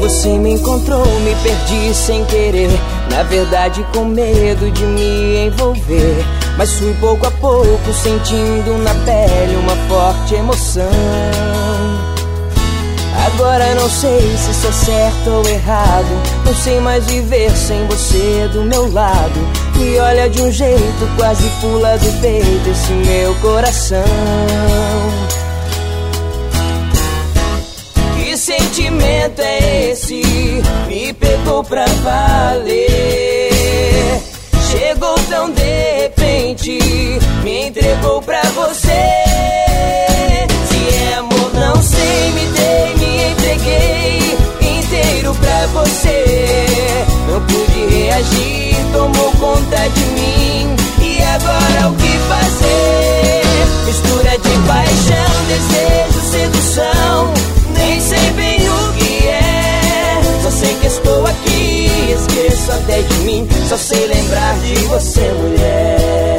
você me encontrou, me perdi sem querer. Na verdade com medo de me envolver, mas fui pouco a pouco sentindo na pele uma forte emoção. Agora não sei se isso é certo ou errado, não sei mais viver sem você do meu lado. Me olha de um jeito, quase pula do peito esse meu coração. Que sentimento é esse? Me pegou pra valer. Chegou tão de repente, me entregou pra você. Se é amor não sei, me dei, me entreguei inteiro pra você. Não pude reagir, tomou conta de mim. E agora o que fazer? Mistura de paixão, desejo, sedução. Nem sei bem o que é, só sei que estou aqui. Esqueço até de mim, só sei lembrar de você, mulher.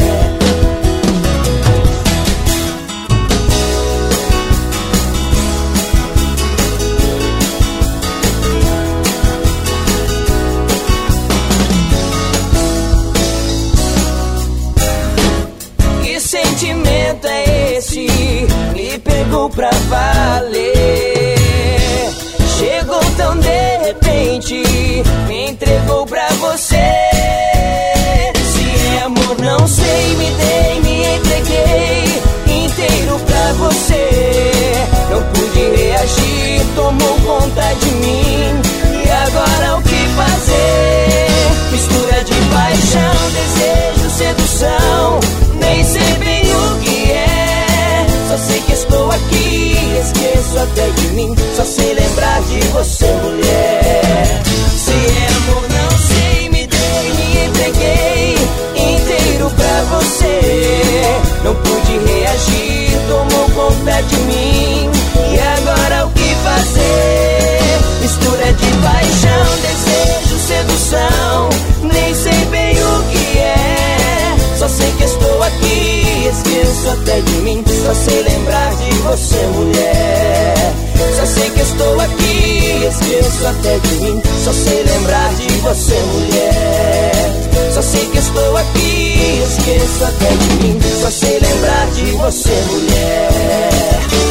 Que sentimento é esse? Me pegou pra valer. Chegou tão de repente, me entregou pra você. Se é amor não sei, me dei, me entreguei inteiro pra você. Não pude reagir, tomou conta de mim. E agora o que fazer? Mistura de paixão, desejo, sedução. Nem sei bem o que é, só sei que estou aqui. Esqueço até de mim, só sei lembrar de você, mulher. Se é amor não sei, me dei, me entreguei inteiro pra você. Não pude reagir, tomou conta de mim. E agora o que fazer? Mistura de paixão, desejo, sedução. Nem sei bem o que é, só sei que estou aqui. Esqueço até de mim, só sei lembrar de você, mulher. Só sei que estou aqui, esqueço até de mim. Só sei lembrar de você, mulher. Só sei que estou aqui, esqueço até de mim. Só sei lembrar de você, mulher.